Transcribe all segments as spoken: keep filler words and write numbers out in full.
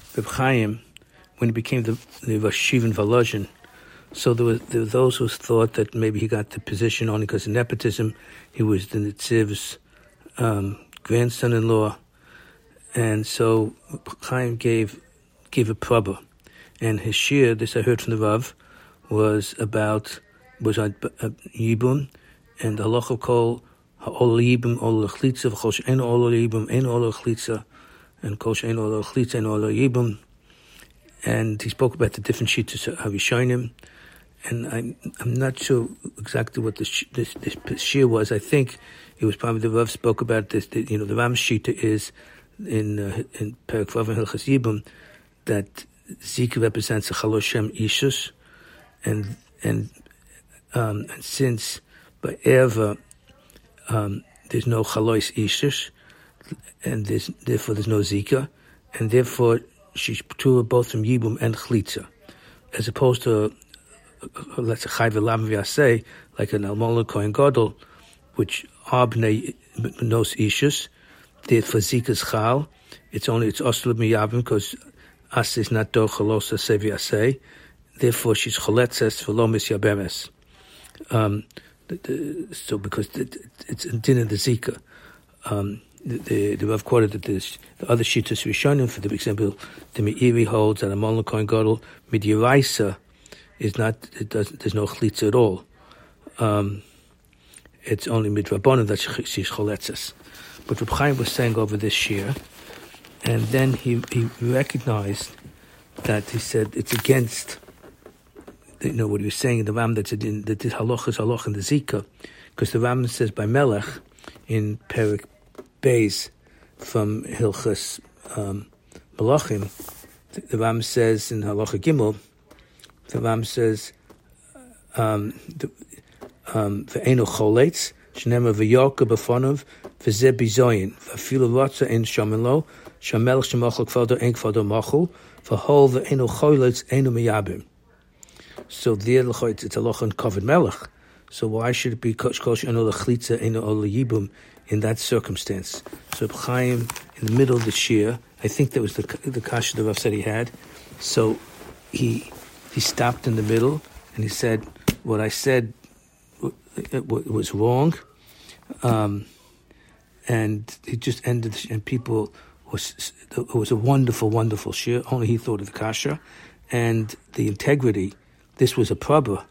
Reb Chaim, when he became the, the Rosh Yeshiva in Volozhin, so there, was, there were those who thought that maybe he got the position only because of nepotism. He was the Nitziv's um, grandson-in-law. And so Chaim gave gave a prabba. And his shir, this I heard from the Rav, was about, was on Yibum, and the halacha kol ha'ol Yibum ol l'chlitza, v'chol she'en ol Yibum, en ol l'chlitza, and kol she'en ol l'chlitza, en ol Yibum. And he spoke about the different shittas of Havishonim. And I'm I'm not sure exactly what this this this shir was. I think it was probably the Rav spoke about this. The, you know, the Ram shita is in uh, in Perek Vav and Hilchas Yibum that Zika represents a Chaloshem Ishus, and and um, and since by Erva um, there's no Chalois Ishus, and there's therefore there's no Zika, and therefore she's p'tura both from Yibum and Chlitza, as opposed to let's say Chayv Elam V'Yaseh, like an Almona Kohen Gadol, which are bnei nos ishus. Did for Zika's Chal, it's only it's Oslo Miyavim because As is not do Chalosa Seviaseh. Therefore, she's Choletzes for Lomis Yabemes. Um, the, the, so because the, it's in din of the Zika. Um, the the, the Rav quoted that there's the other Shittas Rishonim, for the example, the Meiri holds that a Molna Kohen Gadol Midyaraisa is not, it does, there's no Chlitza at all. Um, it's only Midrabanan that she's Choletzes. But Reb Chaim was saying over this year, and then he, he recognized that he said it's against, you know, what he was saying in the Ram, that, in, that this halach is halach in the Zika, because the Ram says by Melech in Perek Beis from Hilchas um, Malachim, the, the Ram says in Halacha Gimel, the Ram says, um, um, Ve'eno choletz, Shnema v'yorka b'fonov, v'zeh bizoyin, v'afilu rotza en shamelo, shamelech shemachol kvodo en kvodo machol, v'hol ve'eno choletz eno miyabim. So there, it's a loch on covered melech. So why should it be kosh eno lechitza eno oliyibum in that circumstance? So Chaim, in the middle of the shir, I think that was the the kasha the Rav said he had. So he he stopped in the middle and he said, "What I said it was wrong," um, and he just ended. And people was it was a wonderful, wonderful shir. Only he thought of the kasha and the integrity. This was a prabba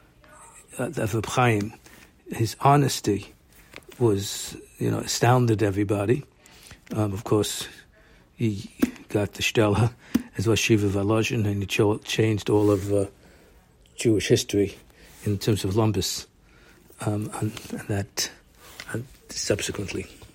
of Reb Chaim. His honesty was, you know, astounded everybody. Um, of course, he got the Stella as Rosh Yeshiva Volozhin, and he cho- changed all of uh, Jewish history in terms of lumbus, um, and, and that and subsequently.